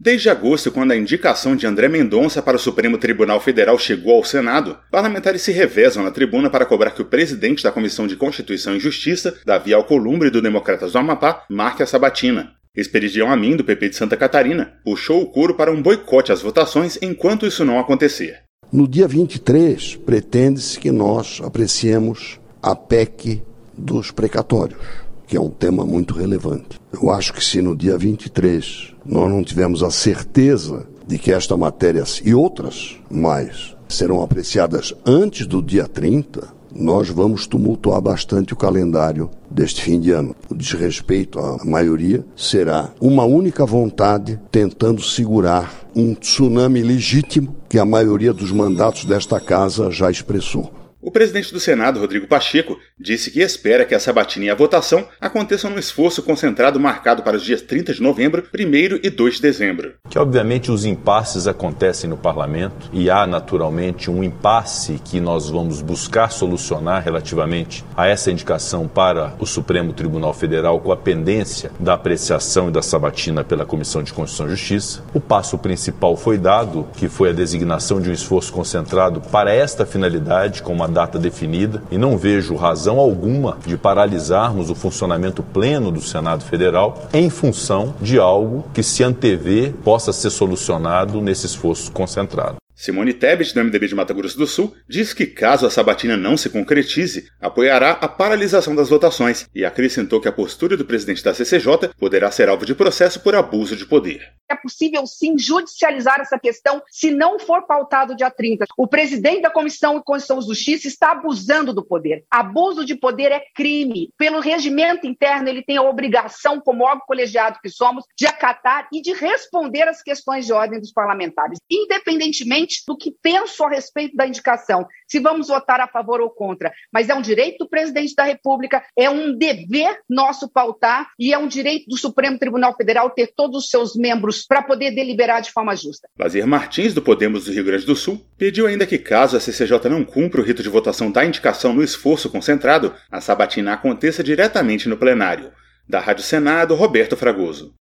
Desde agosto, quando a indicação de André Mendonça para o Supremo Tribunal Federal chegou ao Senado, parlamentares se revezam na tribuna para cobrar que o presidente da Comissão de Constituição e Justiça, Davi Alcolumbre, do Democratas do Amapá, marque a sabatina. Expedidião Amin, do PP de Santa Catarina, puxou o coro para um boicote às votações enquanto isso não acontecer. No dia 23, pretende-se que nós apreciemos a PEC dos precatórios, que é um tema muito relevante. Eu acho que se no dia 23 nós não tivermos a certeza de que esta matéria e outras mais serão apreciadas antes do dia 30, nós vamos tumultuar bastante o calendário deste fim de ano. O desrespeito à maioria será uma única vontade tentando segurar um tsunami legítimo que a maioria dos mandatos desta casa já expressou. O presidente do Senado, Rodrigo Pacheco, disse que espera que a sabatina e a votação aconteçam num esforço concentrado marcado para os dias 30 de novembro, 1º e 2 de dezembro. Que obviamente os impasses acontecem no parlamento e há naturalmente um impasse que nós vamos buscar solucionar relativamente a essa indicação para o Supremo Tribunal Federal com a pendência da apreciação e da sabatina pela Comissão de Constituição e Justiça. O passo principal foi dado, que foi a designação de um esforço concentrado para esta finalidade com uma data definida, e não vejo razão alguma de paralisarmos o funcionamento pleno do Senado Federal em função de algo que se antevê possa ser solucionado nesse esforço concentrado. Simone Tebet, do MDB de Mato Grosso do Sul, diz que caso a sabatina não se concretize, apoiará a paralisação das votações e acrescentou que a postura do presidente da CCJ poderá ser alvo de processo por abuso de poder. É possível, sim, judicializar essa questão se não for pautado dia 30. O presidente da Comissão de Constituição e Justiça está abusando do poder. Abuso de poder é crime. Pelo regimento interno, ele tem a obrigação, como órgão colegiado que somos, de acatar e de responder às questões de ordem dos parlamentares, independentemente do que penso a respeito da indicação, se vamos votar a favor ou contra. Mas é um direito do presidente da República, é um dever nosso pautar e é um direito do Supremo Tribunal Federal ter todos os seus membros para poder deliberar de forma justa. Lazier Martins, do Podemos do Rio Grande do Sul, pediu ainda que, caso a CCJ não cumpra o rito de votação da indicação no esforço concentrado, a sabatina aconteça diretamente no plenário. Da Rádio Senado, Roberto Fragoso.